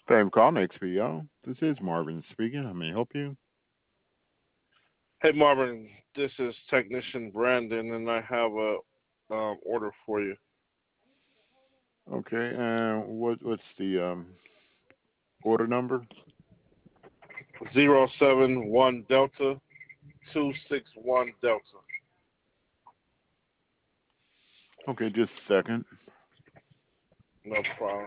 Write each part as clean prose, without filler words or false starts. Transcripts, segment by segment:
Thank you for calling XPO. This is Marvin speaking. How may I help you? Hey Marvin, this is technician Brandon, and I have a order for you. Okay, and what's the order number? 071 Delta 261 Delta. Okay, just a second. No problem.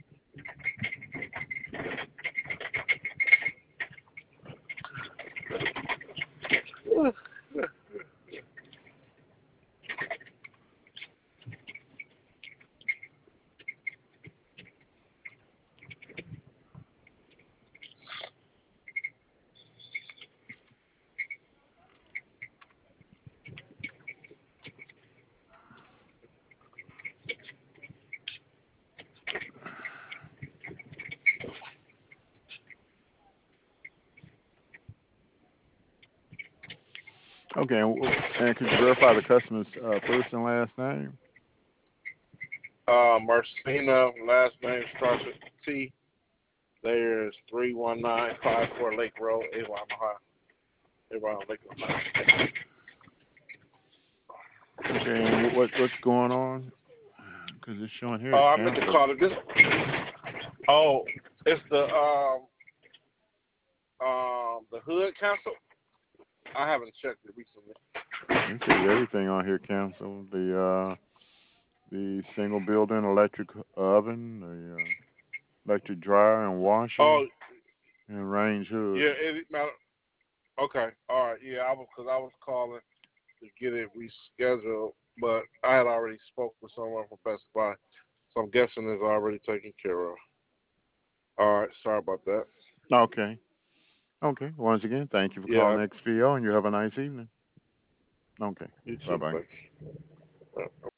Okay, and could you verify the customer's first and last name? Marcina, last name starts with T. There's 31954 Lake Road, Avon, Ohio. Avon, Lake, Ohio. Okay, and what's going on? Because it's showing here it's I meant to canceled. call it this. Oh, it's the hood council. I haven't checked it recently. It says everything on here canceled. The single building electric oven, the electric dryer and washer, Oh, and range hood. yeah. Now, okay. All right. Yeah, I was calling to get it rescheduled, but I had already spoke with someone from Best Buy, so I'm guessing it's already taken care of. All right. Sorry about that. Okay. Okay. Once again, thank you for Yeah. calling XPO, and you have a nice evening. Okay. You Bye too. bye. Thanks.